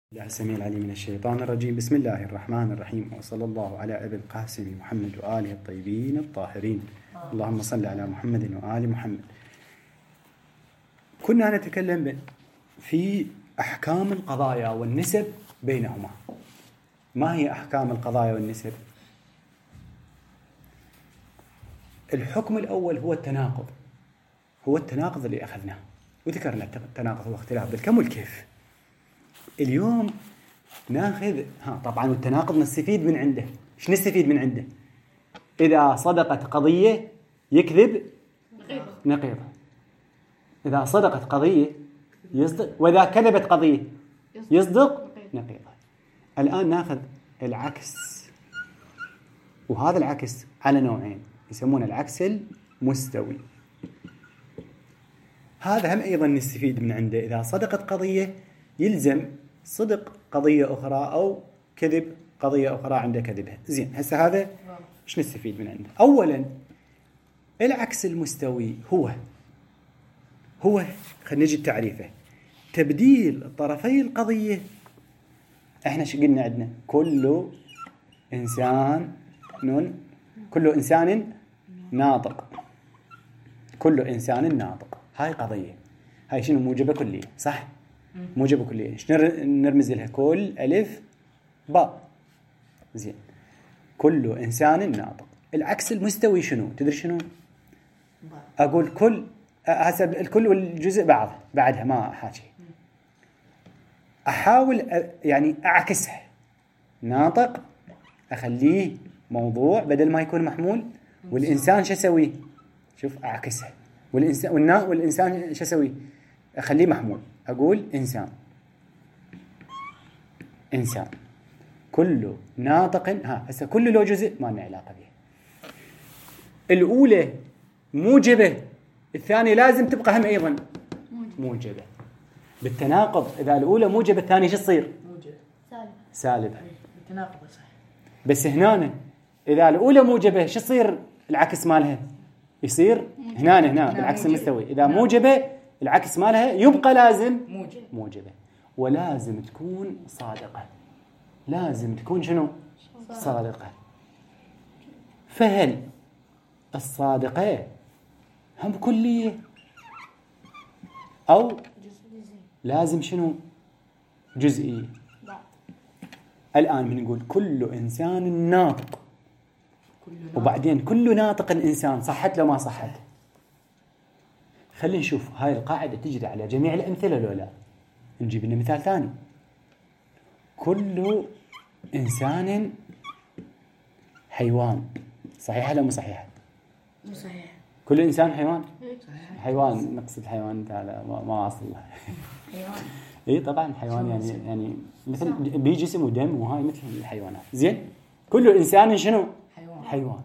الله السميع العليم من الشيطان الرجيم. بسم الله الرحمن الرحيم، وصلى الله على أبي القاسم محمد وآله الطيبين الطاهرين. اللهم صل على محمد وآل محمد. كنا نتكلم في أحكام القضايا والنسب بينهما. ما هي أحكام القضايا والنسب؟ الحكم الأول هو التناقض، هو التناقض اللي أخذناه وذكرنا التناقض هو اختلاف بالكم والكيف. اليوم ناخذ طبعا التناقض نستفيد من عنده. ايش نستفيد من عنده؟ إذا صدقت قضية يكذب نقيضة، إذا صدقت قضية يصدق، وإذا كذبت قضية يصدق نقيضة. الآن ناخذ العكس، وهذا العكس على نوعين يسمونه العكس المستوي. هذا هم أيضا نستفيد من عنده. إذا صدقت قضية يلزم صدق قضية أخرى أو كذب قضية أخرى عند كذبها. زين، هسه هذا إيش نستفيد من عنده؟ أولا العكس المستوي هو خلينا نجي تعريفه: تبديل طرفي القضية. احنا شو قلنا عندنا؟ كل إنسان ناطق، كل إنسان ناطق. هاي قضية، هاي شنو؟ موجبة كلية، صح؟ موجبة كلية. ايش نرمز لها؟ كل ألف باء. زين، كل إنسان ناطق. العكس المستوي شنو؟ تدري شنو؟ أقول كل، حسب الكل والجزء بعدها ما حاجة. أحاول يعني أعكسها. ناطق أخليه موضوع بدل ما يكون محمول، والإنسان شو أسوي؟ شوف أعكسها. والإنسان شو أسوي؟ أخليه محمول. أقول إنسان كل ناطق. هسه كل له جزء ما لنا علاقة به. الأولى موجبة، الثانية لازم تبقى هم أيضا موجبة. بالتناقض إذا الأولى موجبة الثانية شو تصير؟ سالبة. بالتناقض صح. بس هنا إذا الأولى موجبة شو تصير العكس مالها؟ يصير هنا بالعكس المستوي. إذا موجبة العكس مالها يبقى لازم موجبة، ولازم تكون صادقة. لازم تكون شنو؟ صادقة. فهل الصادقة هم كلية أو لازم شنو؟ جزئية. الآن بنقول كل إنسان ناطق، وبعدين كل ناطق إنسان. صحت لو ما صحت؟ خلينا نشوف هاي القاعدة تجري على جميع الأمثلة لو لا. نجيب لنا مثال ثاني: كل إنسان حيوان. صحيح ولا مو صحيح؟ مو صحيح. كل إنسان حيوان؟ صحيح. حيوان، نقصد حيوان هذا ما أصل له. حيوان. إيه طبعا حيوان يعني مثل بجسم ودم وهاي مثل الحيوانات. زين، كل إنسان شنو؟ حيوان.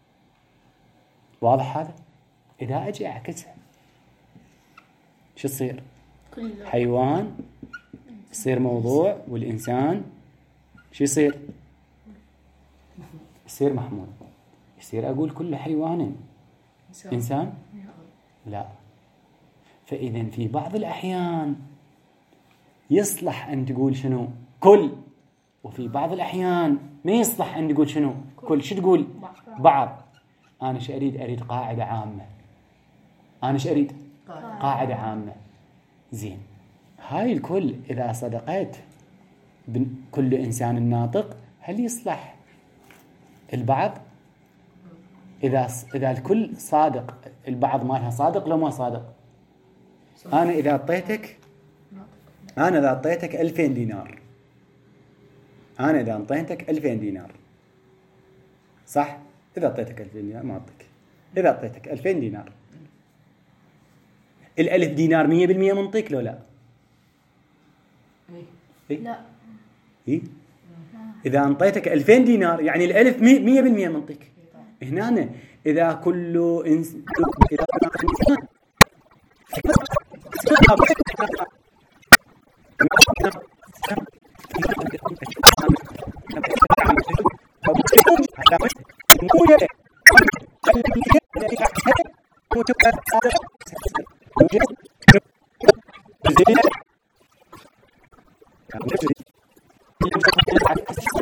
واضح هذا؟ إذا أجي أعكسها شو تصير؟ حيوان يصير موضوع، والإنسان شو يصير؟ يصير محمول. يصير أقول كل حيوان إنسان؟ لا. فإذا في بعض الأحيان يصلح أن تقول شنو؟ كل. وفي بعض الأحيان ما يصلح أن تقول شنو؟ كل. شو تقول؟ بعض. أنا شو أريد قاعدة عامة. أنا شو أريد؟ قاعدة عامة. زين، هاي الكل إذا صدقت كل إنسان ناطق هل يصلح البعض؟ إذا الكل صادق البعض مالها صادق لو ما صادق؟ أنا إذا أعطيتك 2000 دينار، أنا إذا أعطيتك 2000 دينار صح؟ إذا أعطيتك 2000 دينار ما أعطيك. إذا أعطيتك 2000 دينار، 1000 دينار 100% منطق لو لا؟ إيه؟ لا. إيه؟ إذا أعطيتك 2000 دينار يعني 1000 100% منطق. هنا إذا كل إنسان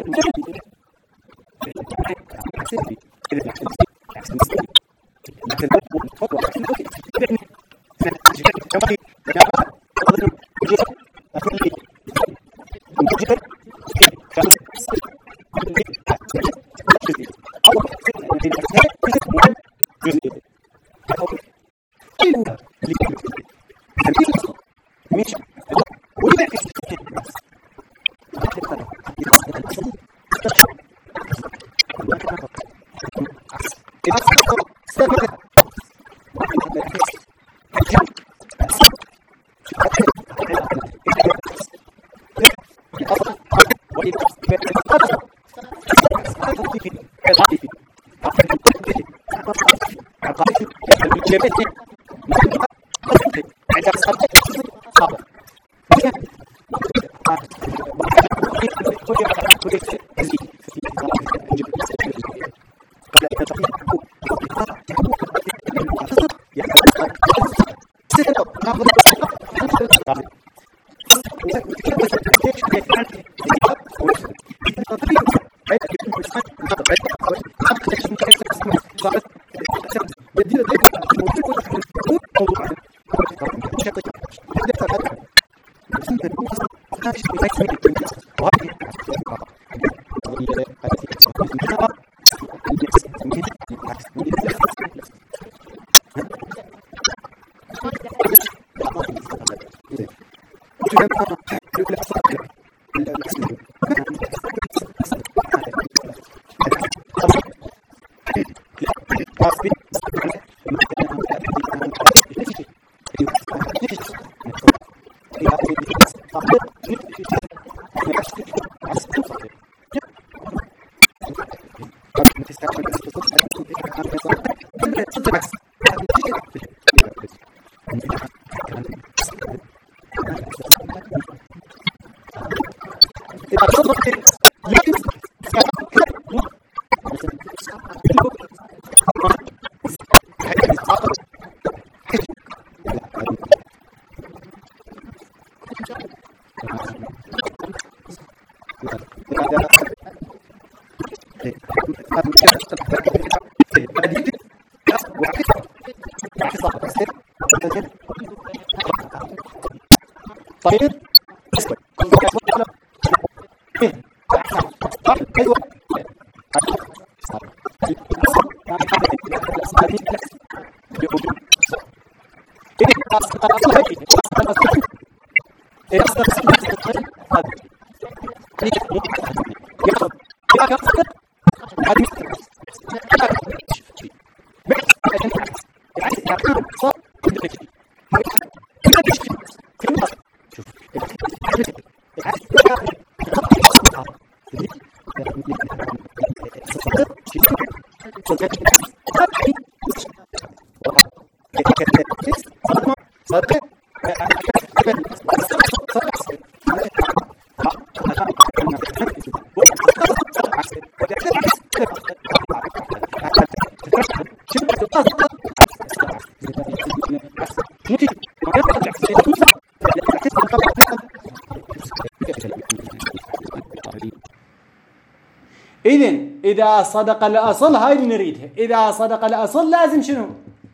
إذن إذا صدق الأصل هاي اللي نريدها. إذا صدق الأصل لازم شنو؟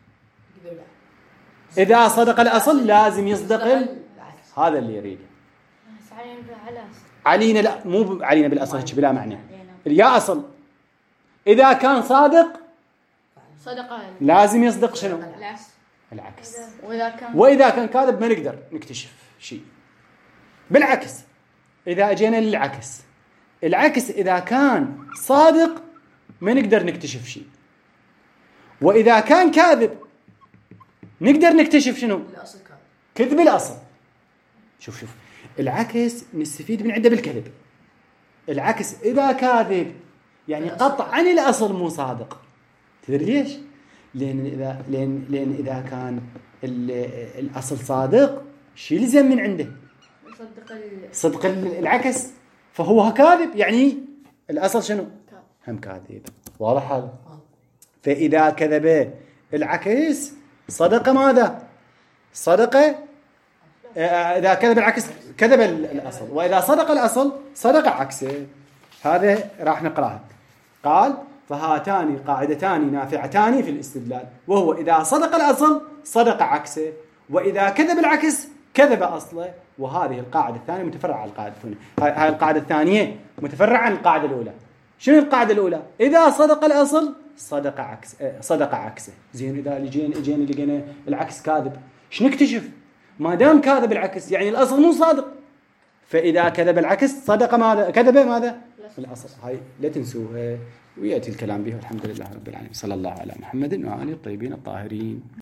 إذا صدق الأصل لازم يصدق هذا اللي يريده. علينا لا مو علينا بالأصل هيك بلا معنى. يا أصل إذا كان صادق لازم يصدق شنو؟ العكس. وإذا كان كاذب ما نقدر نكتشف شيء. بالعكس إذا أجينا للعكس، العكس إذا كان صادق ما نقدر نكتشف شيء، وإذا كان كاذب نقدر نكتشف شنو؟ كذب الأصل. شوف العكس نستفيد من عنده بالكذب. العكس إذا كاذب يعني قطعا الأصل مو صادق. تدري ليش؟ لأن إذا كان الأصل صادق شو يلزم من عنده؟ صدق العكس، فهو كاذب يعني الأصل شنو؟ هم كاذب. واضح هذا؟ فإذا كذب العكس صدق ماذا؟ صدق. إذا كذب العكس كذب الأصل، وإذا صدق الأصل صدق عكسه. هذا راح نقراها. قال فهاتان قاعدتان نافعتان في الاستدلال، وهو إذا صدق الأصل صدق عكسه، وإذا كذب العكس كذب أصله. وهذه القاعدة الثانية متفرعة عن القاعدة الثانية. هاي القاعدة الثانية متفرعة عن القاعدة الأولى. شنو القاعدة الأولى؟ إذا صدق الأصل صدق عكسه. زين إذا جينا لقينا العكس كاذب، شنو نكتشف؟ ما دام كاذب العكس يعني الأصل مو صادق، فإذا كذب العكس صدق ماذا؟ كذب ماذا؟ الأصل. هاي لا تنسوها، ويأتي الكلام به. والحمد لله رب العالمين، صلى الله على محمد وآله الطيبين الطاهرين.